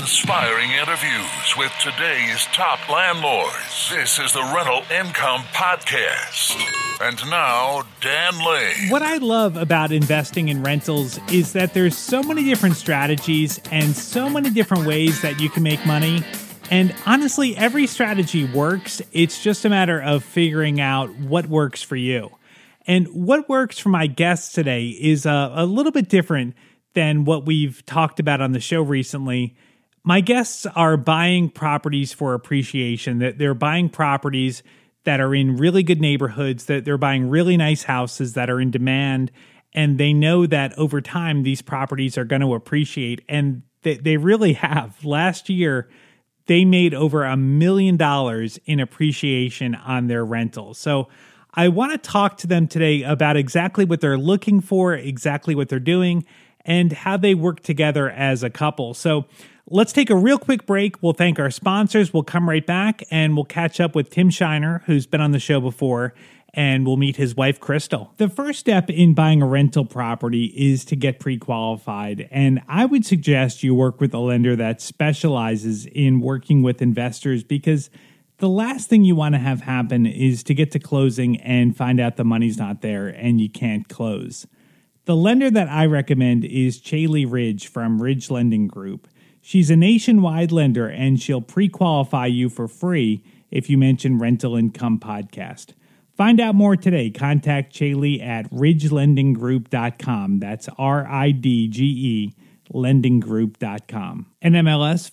inspiring interviews with today's top landlords. This is the Rental Income Podcast. And now, Dan Lane. What I love about investing in rentals is that there's so many different strategies and so many different ways that you can make money. And honestly, every strategy works. It's just a matter of figuring out what works for you. And what works for my guests today is a little bit different than what we've talked about on the show recently. My guests are buying properties for appreciation. They're buying properties that are in really good neighborhoods, that they're buying really nice houses that are in demand, and they know that over time these properties are going to appreciate, and they really have. Last year, they made over $1 million in appreciation on their rentals. So I want to talk to them today about exactly what they're looking for, exactly what they're doing, and how they work together as a couple. So let's take a real quick break. We'll thank our sponsors. We'll come right back, and we'll catch up with Tim Shiner, who's been on the show before, and we'll meet his wife, Crystal. The first step in buying a rental property is to get pre-qualified, and I would suggest you work with a lender that specializes in working with investors, because the last thing you want to have happen is to get to closing and find out the money's not there and you can't close. The lender that I recommend is Chaley Ridge from Ridge Lending Group. She's a nationwide lender, and she'll pre-qualify you for free if you mention Rental Income Podcast. Find out more today. Contact Chaley at ridgelendinggroup.com. That's RIDGE lendinggroup.com. NMLS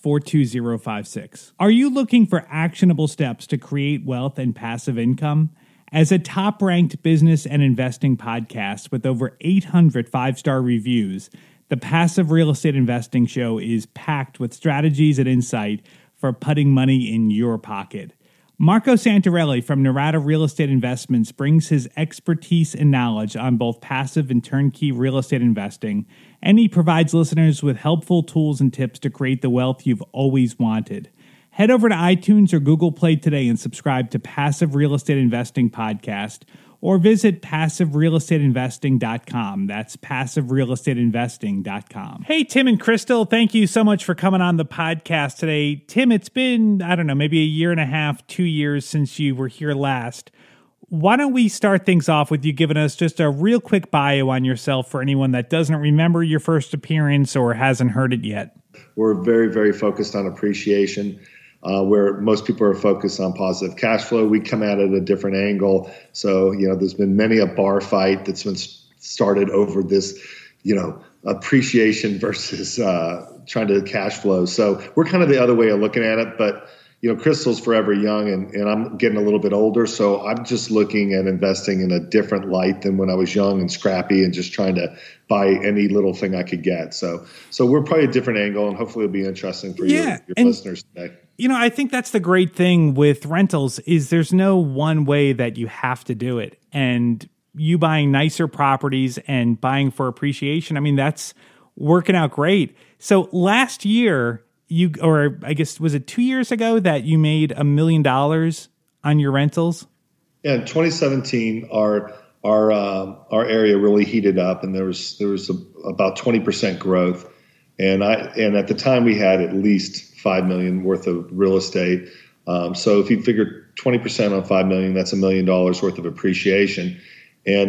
42056. Are you looking for actionable steps to create wealth and passive income? As a top-ranked business and investing podcast with over 800 five-star reviews, the Passive Real Estate Investing Show is packed with strategies and insight for putting money in your pocket. Marco Santarelli from Narada Real Estate Investments brings his expertise and knowledge on both passive and turnkey real estate investing, and he provides listeners with helpful tools and tips to create the wealth you've always wanted. Head over to iTunes or Google Play today and subscribe to Passive Real Estate Investing Podcast, or visit PassiveRealEstateInvesting.com. That's PassiveRealEstateInvesting.com. Hey, Tim and Crystal, thank you so much for coming on the podcast today. Tim, it's been, maybe a year and a half, 2 years since you were here last. Why don't we start things off with you giving us just a real quick bio on yourself for anyone that doesn't remember your first appearance or hasn't heard it yet? We're very, very focused on appreciation. Where most people are focused on positive cash flow, we come at it a different angle. So, there's been many a bar fight that's been started over this, appreciation versus trying to cash flow. So we're kind of the other way of looking at it. But, Crystal's forever young, and I'm getting a little bit older. So I'm just looking at investing in a different light than when I was young and scrappy and just trying to buy any little thing I could get. So we're probably a different angle, and hopefully it'll be interesting for your listeners today. I think that's the great thing with rentals is there's no one way that you have to do it. And you buying nicer properties and buying for appreciation, that's working out great. So last year, was it 2 years ago that you made $1 million on your rentals? Yeah, in 2017, our area really heated up, and there was about 20% growth. And at the time we had at least $5 million worth of real estate. So if you figure 20% on $5 million, that's $1 million worth of appreciation. And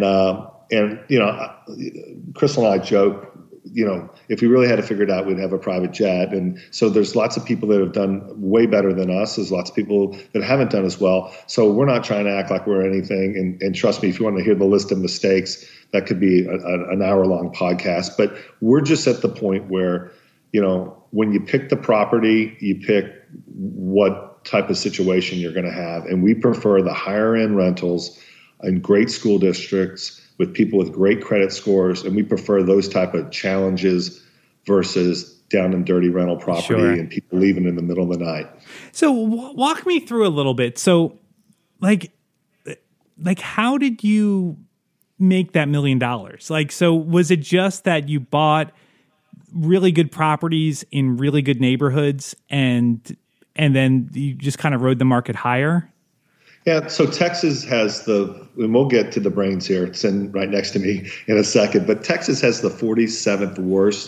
Crystal and I joke, if we really had to figure it out, we'd have a private jet. And so there's lots of people that have done way better than us. There's lots of people that haven't done as well. So we're not trying to act like we're anything. And trust me, if you want to hear the list of mistakes, that could be an hour-long podcast. But we're just at the point where, when you pick the property, you pick what type of situation you're going to have. And we prefer the higher-end rentals in great school districts with people with great credit scores. And we prefer those type of challenges versus down and dirty rental property and people leaving in the middle of the night. So walk me through a little bit. So like how did you make that $1 million? So was it just that you bought really good properties in really good neighborhoods and then you just kind of rode the market higher? Yeah, so Texas has and we'll get to the brains here, it's right next to me in a second, but Texas has the 47th worst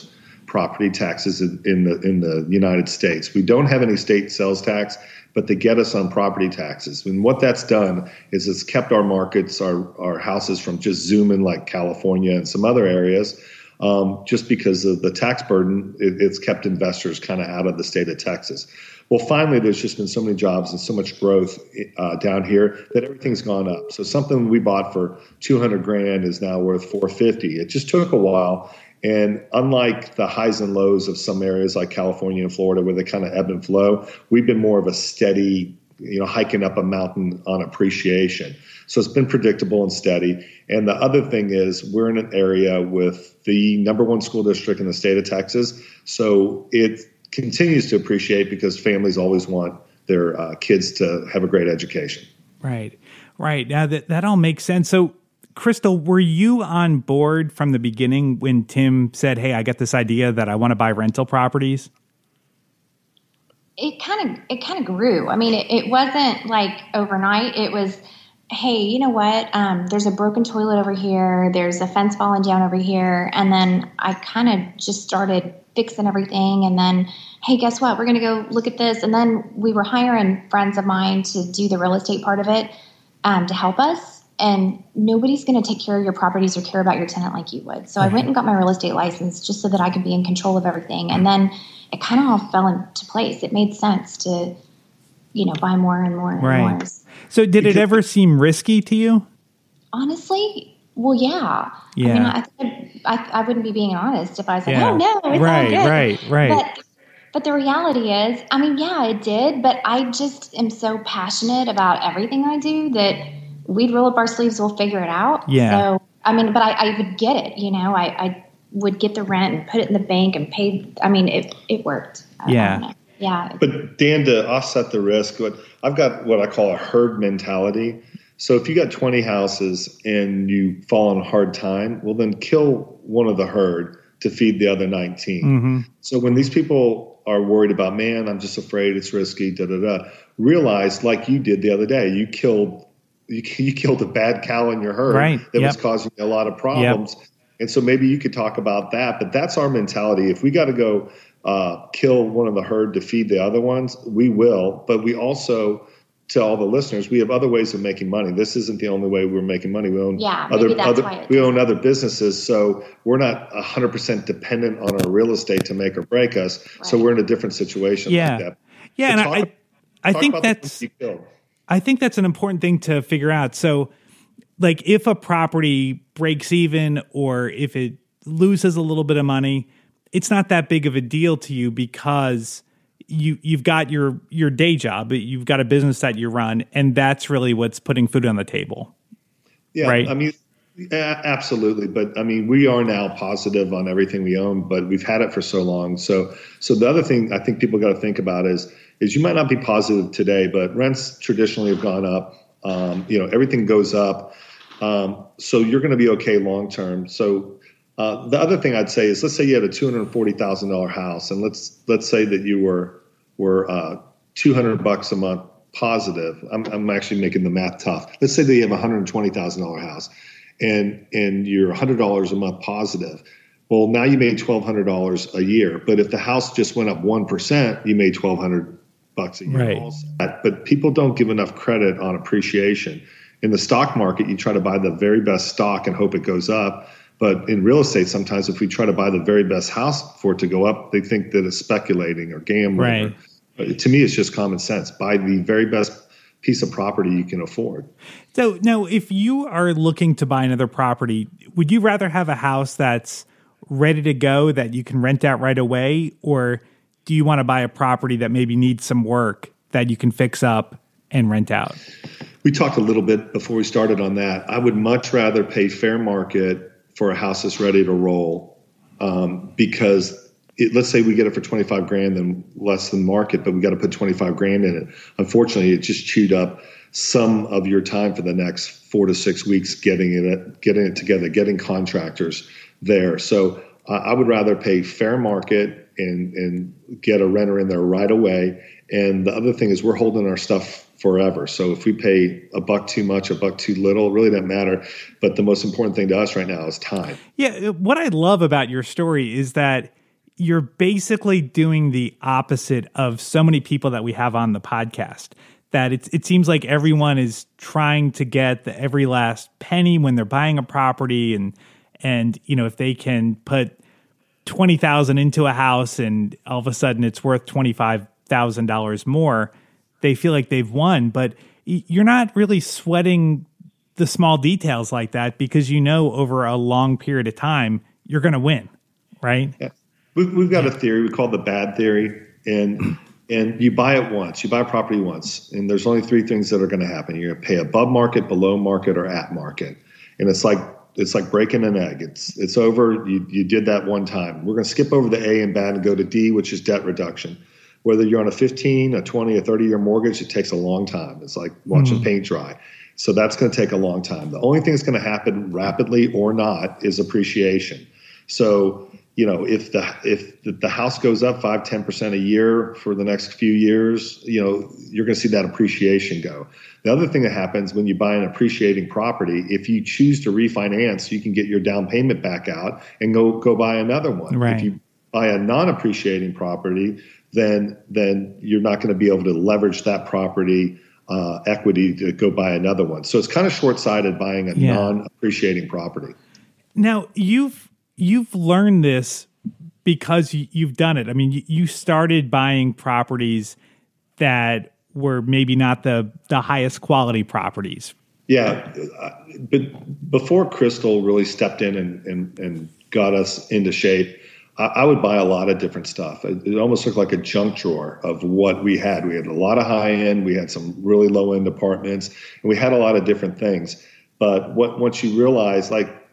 property taxes in the United States. We don't have any state sales tax, but they get us on property taxes. And what that's done is it's kept our markets, our houses from just zooming like California and some other areas. Just because of the tax burden, it's kept investors kind of out of the state of Texas. Well, finally, there's just been so many jobs and so much growth down here that everything's gone up. So something we bought for $200,000 is now worth $450,000. It just took a while. And unlike the highs and lows of some areas like California and Florida where they kind of ebb and flow, we've been more of a steady, hiking up a mountain on appreciation. So it's been predictable and steady. And the other thing is we're in an area with the number one school district in the state of Texas. So it continues to appreciate because families always want their kids to have a great education. Right. Now that all makes sense. So Crystal, were you on board from the beginning when Tim said, hey, I got this idea that I want to buy rental properties? It kind of grew. I mean, it wasn't like overnight. It was, hey, you know what? There's a broken toilet over here. There's a fence falling down over here. And then I kind of just started fixing everything. And then, hey, guess what? We're going to go look at this. And then we were hiring friends of mine to do the real estate part of it to help us. And nobody's going to take care of your properties or care about your tenant like you would. So I went and got my real estate license just so that I could be in control of everything. And then it kind of all fell into place. It made sense to, buy more and more and more. So did it ever seem risky to you? Honestly, well, yeah. I mean, I wouldn't be being honest if I said, oh, no, it's all good. Right. But the reality is, I mean, yeah, it did. But I just am so passionate about everything I do that we'd roll up our sleeves, we'll figure it out. Yeah. So, I mean, but I would get it, I would get the rent and put it in the bank and pay. I mean, it worked. Yeah. Yeah. But Dan, to offset the risk, I've got what I call a herd mentality. So if you got 20 houses and you fall on a hard time, well, then kill one of the herd to feed the other 19. Mm-hmm. So when these people are worried about, man, I'm just afraid it's risky, realize like you did the other day, you killed a bad cow in your herd that was causing a lot of problems. Yep. And so maybe you could talk about that, but that's our mentality. If we got to go kill one of the herd to feed the other ones, we will. But we also, to all the listeners, we have other ways of making money. This isn't the only way we're making money. We own other businesses. So we're not 100% dependent on our real estate to make or break us. Right. So we're in a different situation like that. Yeah. So and I think that's an important thing to figure out. So like if a property breaks even or if it loses a little bit of money, it's not that big of a deal to you because you've got your day job, you've got a business that you run, and that's really what's putting food on the table. Yeah, right? I mean, absolutely. But I mean, we are now positive on everything we own, but we've had it for so long. So the other thing I think people got to think about is you might not be positive today, but rents traditionally have gone up. Everything goes up. So you're going to be okay long term. So the other thing I'd say is, let's say you had a $240,000 house, and let's say that you were $200 a month positive. I'm actually making the math tough. Let's say that you have a $120,000 house, and you're $100 a month positive. Well, now you made $1,200 a year. But if the house just went up 1%, you made $1,200 a year. Right. Also. But people don't give enough credit on appreciation. In the stock market, you try to buy the very best stock and hope it goes up. But in real estate, sometimes if we try to buy the very best house for it to go up, they think that it's speculating or gambling. Right. To me, it's just common sense. Buy the very best piece of property you can afford. So now, if you are looking to buy another property, would you rather have a house that's ready to go that you can rent out right away? Or do you want to buy a property that maybe needs some work that you can fix up and rent out? We talked a little bit before we started on that. I would much rather pay fair market for a house that's ready to roll, because let's say we get it for $25,000, then less than market, but we got to put $25,000 in it. Unfortunately, it just chewed up some of your time for the next 4 to 6 weeks getting it together, getting contractors there. So I would rather pay fair market and get a renter in there right away. And the other thing is we're holding our stuff forever. So if we pay $1 too much, $1 too little, it really doesn't matter. But the most important thing to us right now is time. Yeah. What I love about your story is that you're basically doing the opposite of so many people that we have on the podcast. That it seems like everyone is trying to get the every last penny when they're buying a property, and if they can put $20,000 into a house and all of a sudden it's worth $25,000 more, they feel like they've won. But you're not really sweating the small details like that, because over a long period of time you're going to win, right? Yeah. We've got a theory we call the bad theory, and you buy it once. You buy a property once, and there's only three things that are going to happen. You're going to pay above market, below market, or at market, and it's like breaking an egg. It's over. You did that one time. We're going to skip over the A and bad and go to D, which is debt reduction. Whether you're on a 15, a 20, a 30-year mortgage, it takes a long time. It's like watching paint dry. So that's going to take a long time. The only thing that's going to happen rapidly or not is appreciation. So, if the house goes up 5-10% a year for the next few years, you're going to see that appreciation go. The other thing that happens when you buy an appreciating property, if you choose to refinance, you can get your down payment back out and go buy another one. Right. If you buy a non-appreciating property, then you're not going to be able to leverage that property equity to go buy another one. So it's kind of short-sighted buying a non-appreciating property. Now, you've learned this because you've done it. I mean, you started buying properties that were maybe not the highest quality properties. Yeah, but before Crystal really stepped in and got us into shape, I would buy a lot of different stuff. It almost looked like a junk drawer of what we had. We had a lot of high end. We had some really low end apartments, and we had a lot of different things. But once you realize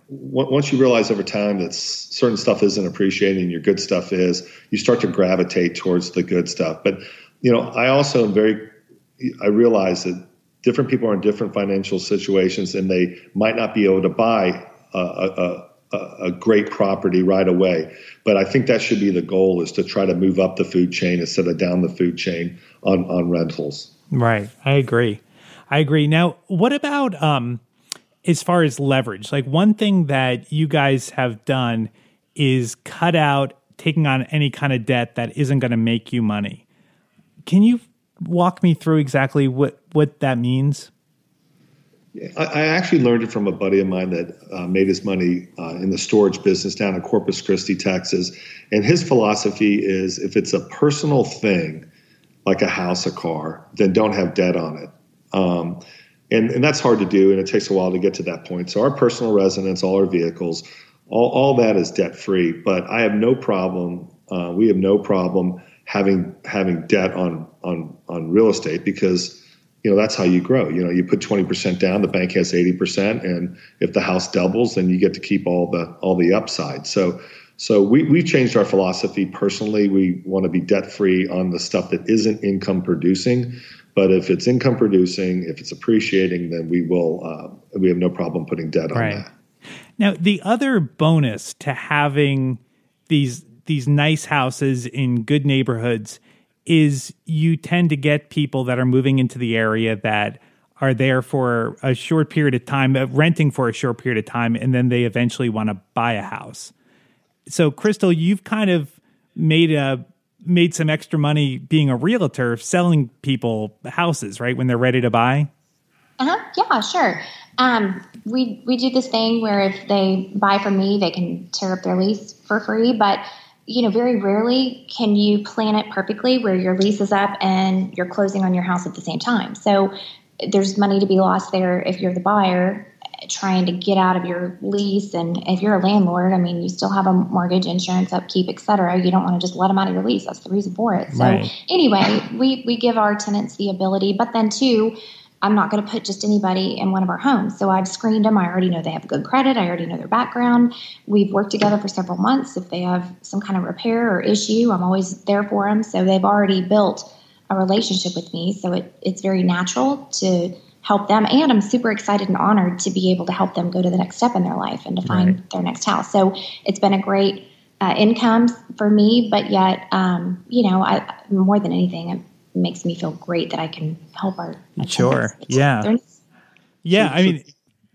over time that certain stuff isn't appreciated and your good stuff is, you start to gravitate towards the good stuff. But I also I realize that different people are in different financial situations, and they might not be able to buy a great property right away. But I think that should be the goal, is to try to move up the food chain instead of down the food chain on rentals. Right. I agree. Now, what about as far as leverage? Like, one thing that you guys have done is cut out taking on any kind of debt that isn't going to make you money. Can you walk me through exactly what that means? I actually learned it from a buddy of mine that made his money in the storage business down in Corpus Christi, Texas. And his philosophy is, if it's a personal thing, like a house, a car, then don't have debt on it. And that's hard to do, and it takes a while to get to that point. So our personal residence, all our vehicles, all that is debt free. But I have no problem. We have no problem having debt on real estate, because that's how you grow. You put 20% down, the bank has 80%, and if the house doubles, then you get to keep all the upside. So we've changed our philosophy personally. We want to be debt free on the stuff that isn't income producing. But if it's income producing, if it's appreciating, then we have no problem putting debt on that. Now, the other bonus to having these nice houses in good neighborhoods is you tend to get people that are moving into the area that are there for a short period of time, renting for a short period of time, and then they eventually want to buy a house. So, Crystal, you've kind of made some extra money being a realtor, selling people houses, right, when they're ready to buy? Yeah, sure. We do this thing where if they buy from me, they can tear up their lease for free, but very rarely can you plan it perfectly where your lease is up and you're closing on your house at the same time. So there's money to be lost there if you're the buyer trying to get out of your lease. And if you're a landlord, I mean, you still have a mortgage, insurance, upkeep, et cetera. You don't want to just let them out of your lease. That's the reason for it. So Anyway, we give our tenants the ability, but then too, I'm not going to put just anybody in one of our homes. So I've screened them. I already know they have good credit. I already know their background. We've worked together for several months. If they have some kind of repair or issue, I'm always there for them. So they've already built a relationship with me. So it's very natural to help them. And I'm super excited and honored to be able to help them go to the next step in their life and to find their next house. So it's been a great income for me, but yet, more than anything, it makes me feel great that I can help our Sure. Yeah. I mean,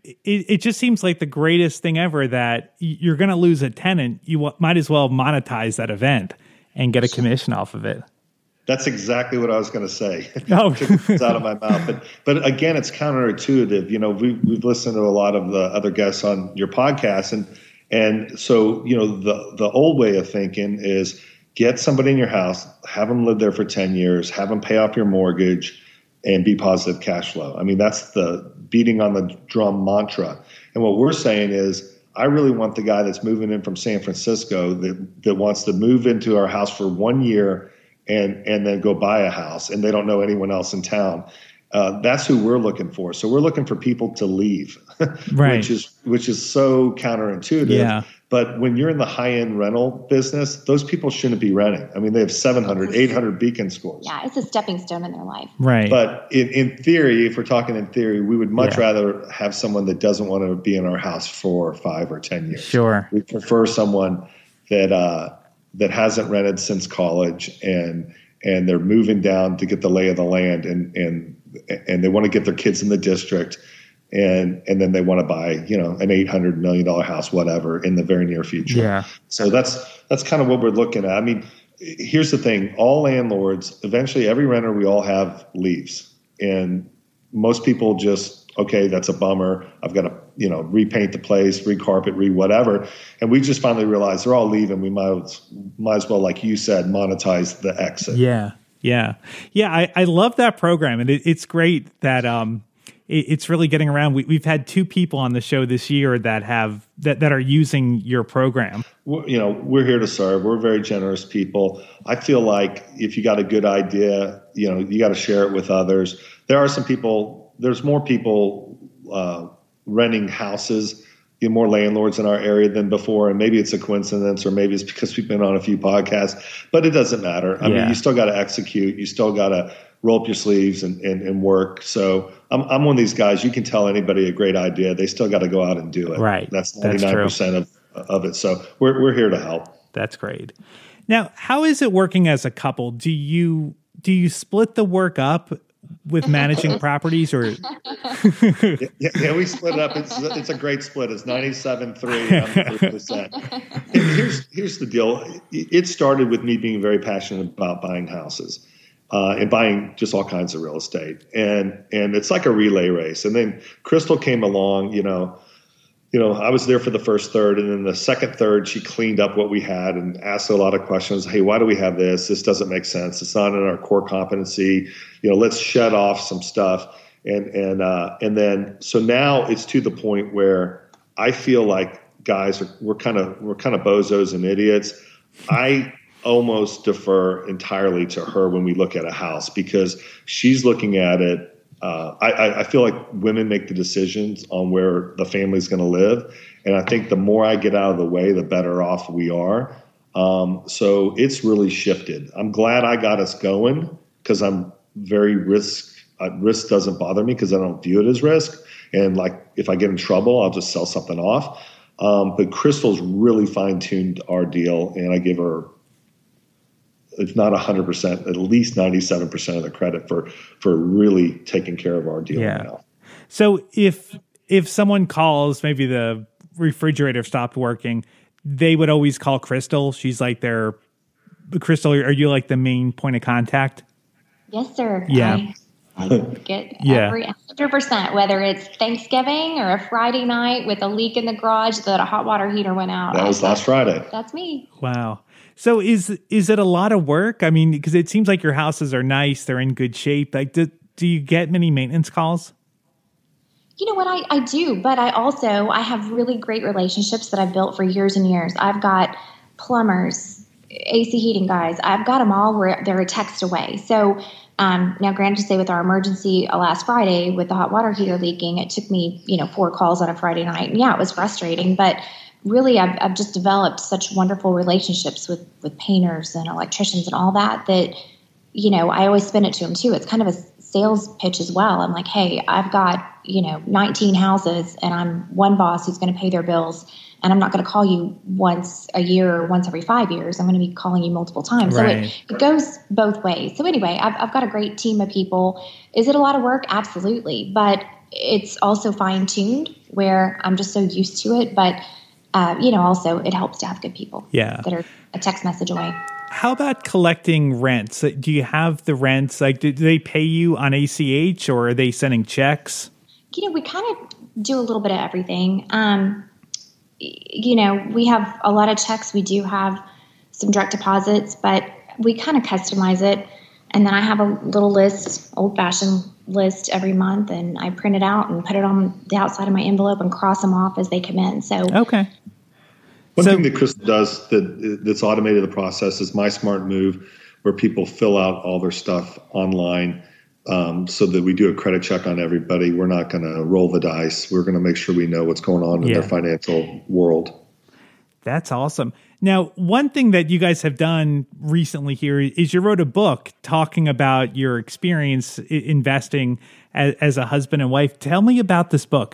it just seems like the greatest thing ever that you're going to lose a tenant. You might as well monetize that event and get a commission off of it. That's exactly what I was going to say. Oh. It's out of my mouth. But again, it's counterintuitive. You know, we've listened to a lot of the other guests on your podcast. And so, you know, the old way of thinking is get somebody in your house, have them live there for 10 years, have them pay off your mortgage, and be positive cash flow. I mean, that's the beating on the drum mantra. And what we're saying is, I really want the guy that's moving in from San Francisco that wants to move into our house for 1 year and then go buy a house, and they don't know anyone else in town. That's who we're looking for. So we're looking for people to leave, right? which is so counterintuitive. Yeah. But when you're in the high-end rental business, those people shouldn't be renting. I mean, they have 700, 800 Beacon scores. Yeah, it's a stepping stone in their life. Right. But in theory, if we're talking in theory, we would much rather have someone that doesn't want to be in our house for 5 or 10 years. Sure. We prefer someone that hasn't rented since college and they're moving down to get the lay of the land and they want to get their kids in the district. And then they want to buy, you know, an $800 million house, whatever, in the very near future. Yeah. So that's kind of what we're looking at. I mean, here's the thing. All landlords, eventually every renter we all have leaves. And most people just, okay, that's a bummer. I've got to, you know, repaint the place, recarpet, whatever. And we just finally realized they're all leaving. We might as well, like you said, monetize the exit. Yeah. Yeah. Yeah. I love that program. And it's great that, it's really getting around. We've had 2 people on the show this year that are using your program. You know, we're here to serve. We're very generous people. I feel like if you got a good idea, you know, you got to share it with others. There's more people renting houses, you know, more landlords in our area than before. And maybe it's a coincidence, or maybe it's because we've been on a few podcasts, but it doesn't matter. I mean, you still got to execute. You still got to roll up your sleeves and work. So I'm one of these guys, you can tell anybody a great idea. They still got to go out and do it. Right. That's 99% of it. So we're here to help. That's great. Now, how is it working as a couple? Do you split the work up with managing properties, or? Yeah, we split it up. It's a great split. It's 97.3. I'm 3%. Here's the deal. It started with me being very passionate about buying houses. And buying just all kinds of real estate. And it's like a relay race. And then Crystal came along, you know, I was there for the first third, and then the second third, she cleaned up what we had and asked a lot of questions. Hey, why do we have this? This doesn't make sense. It's not in our core competency. You know, let's shut off some stuff. And then, so now it's to the point where I feel like guys we're kind of bozos and idiots. I almost defer entirely to her when we look at a house, because she's looking at it. I feel like women make the decisions on where the family's going to live. And I think the more I get out of the way, the better off we are. So it's really shifted. I'm glad I got us going, because I'm very risk doesn't bother me, because I don't view it as risk. And like, if I get in trouble, I'll just sell something off. But Crystal's really fine-tuned our deal, and I give her, if not 100%, at least 97% of the credit for really taking care of our deal now. So if someone calls, maybe the refrigerator stopped working, they would always call Crystal. She's like Crystal, are you like the main point of contact? Yes, sir. Yeah. I get every 100%, whether it's Thanksgiving or a Friday night with a leak in the garage that a hot water heater went out. That was last Friday. That's me. Wow. So is it a lot of work? I mean, because it seems like your houses are nice, they're in good shape. Like, do you get many maintenance calls? You know what, I do, but I have really great relationships that I've built for years and years. I've got plumbers, AC heating guys. I've got them all where they're a text away. So now, granted, say with our emergency last Friday with the hot water heater leaking, it took me 4 calls on a Friday night. And yeah, it was frustrating, but really, I've just developed such wonderful relationships with painters and electricians and all that I always spin it to them too. It's kind of a sales pitch as well. I'm like, hey, I've got 19 houses, and I'm one boss who's going to pay their bills, and I'm not going to call you once a year or once every 5 years. I'm going to be calling you multiple times. Right. So it goes both ways. So anyway, I've got a great team of people. Is it a lot of work? Absolutely. But it's also fine tuned where I'm just so used to it. But, also it helps to have good people that are a text message away. How about collecting rents? Do you have the rents? Like, do they pay you on ACH or are they sending checks? We kind of do a little bit of everything. We have a lot of checks. We do have some direct deposits, but we kind of customize it. And then I have a little list, old-fashioned list every month, and I print it out and put it on the outside of my envelope and cross them off as they come in. So okay. One thing that Crystal does that's automated the process is My Smart Move, where people fill out all their stuff online so that we do a credit check on everybody. We're not going to roll the dice. We're going to make sure we know what's going on in their financial world. That's awesome. Now, one thing that you guys have done recently here is you wrote a book talking about your experience investing as a husband and wife. Tell me about this book.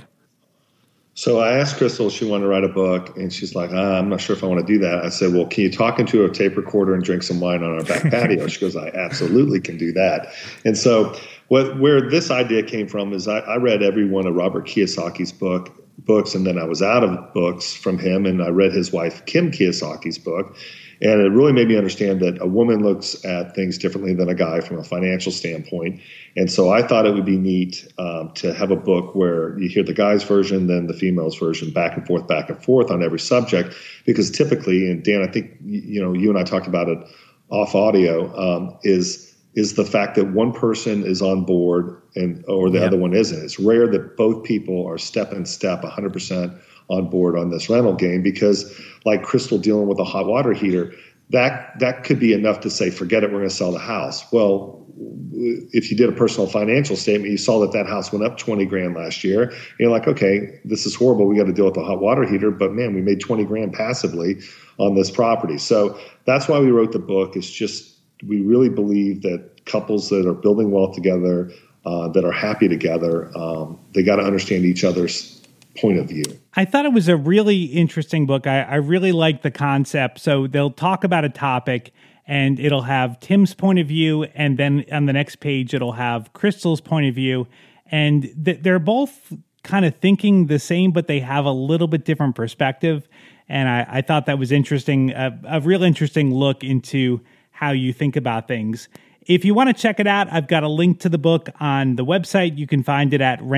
So I asked Crystal if she wanted to write a book, and she's like, I'm not sure if I want to do that. I said, well, can you talk into a tape recorder and drink some wine on our back patio? She goes, I absolutely can do that. And so where this idea came from is I read every one of Robert Kiyosaki's books, and then I was out of books from him, and I read his wife Kim Kiyosaki's book. And it really made me understand that a woman looks at things differently than a guy from a financial standpoint. And so I thought it would be neat to have a book where you hear the guy's version, then the female's version, back and forth on every subject. Because typically, and Dan, I think you and I talked about it off audio, is the fact that one person is on board or the other one isn't. It's rare that both people are step 100% on board on this rental game, because like Crystal dealing with a hot water heater, that could be enough to say, forget it, we're going to sell the house. Well, if you did a personal financial statement, you saw that house went up $20,000 last year. And you're like, okay, this is horrible. We got to deal with the hot water heater, but man, we made $20,000 passively on this property. So that's why we wrote the book. It's just, we really believe that couples that are building wealth together, that are happy together, they got to understand each other's point of view. I thought it was a really interesting book. I really like the concept. So they'll talk about a topic and it'll have Tim's point of view, and then on the next page it'll have Crystal's point of view, and they're both kind of thinking the same, but they have a little bit different perspective. And I thought that was interesting, a real interesting look into how you think about things. If you want to check it out, I've got a link to the book on the website. You can find it at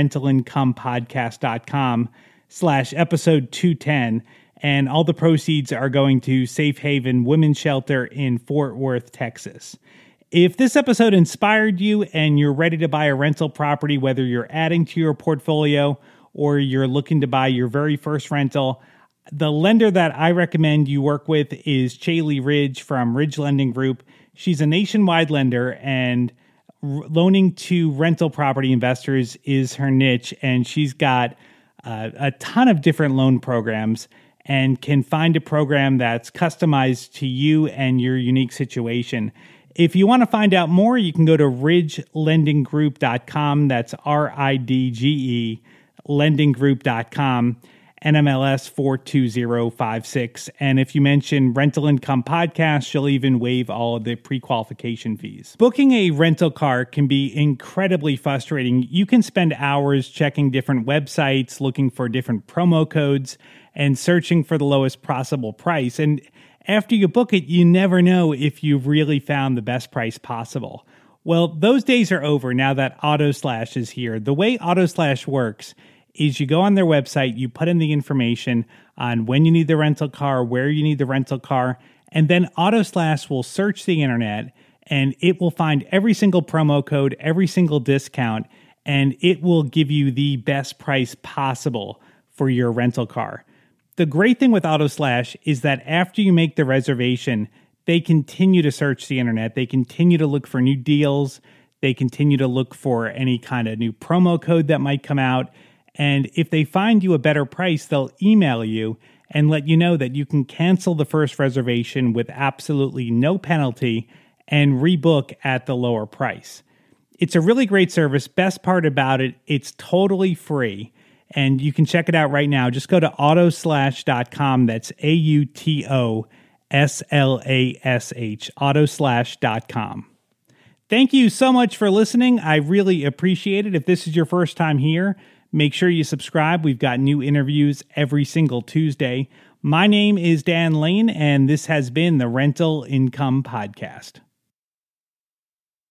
rentalincomepodcast.com/episode 210. And all the proceeds are going to Safe Haven Women's Shelter in Fort Worth, Texas. If this episode inspired you and you're ready to buy a rental property, whether you're adding to your portfolio or you're looking to buy your very first rental, the lender that I recommend you work with is Chaley Ridge from Ridge Lending Group. She's a nationwide lender, and loaning to rental property investors is her niche, and she's got a ton of different loan programs and can find a program that's customized to you and your unique situation. If you want to find out more, you can go to ridgelendinggroup.com. That's RIDGE, lendinggroup.com. NMLS 42056. And if you mention Rental Income Podcast, she'll even waive all of the pre-qualification fees. Booking a rental car can be incredibly frustrating. You can spend hours checking different websites, looking for different promo codes, and searching for the lowest possible price. And after you book it, you never know if you've really found the best price possible. Well, those days are over now that AutoSlash is here. The way AutoSlash works is you go on their website, you put in the information on when you need the rental car, where you need the rental car, and then AutoSlash will search the internet and it will find every single promo code, every single discount, and it will give you the best price possible for your rental car. The great thing with AutoSlash is that after you make the reservation, they continue to search the internet. They continue to look for new deals. They continue to look for any kind of new promo code that might come out. And if they find you a better price, they'll email you and let you know that you can cancel the first reservation with absolutely no penalty and rebook at the lower price. It's a really great service. Best part about it, it's totally free. And you can check it out right now. Just go to autoslash.com. That's AUTOSLASH, autoslash.com. Thank you so much for listening. I really appreciate it. If this is your first time here, make sure you subscribe. We've got new interviews every single Tuesday. My name is Dan Lane, and this has been the Rental Income Podcast.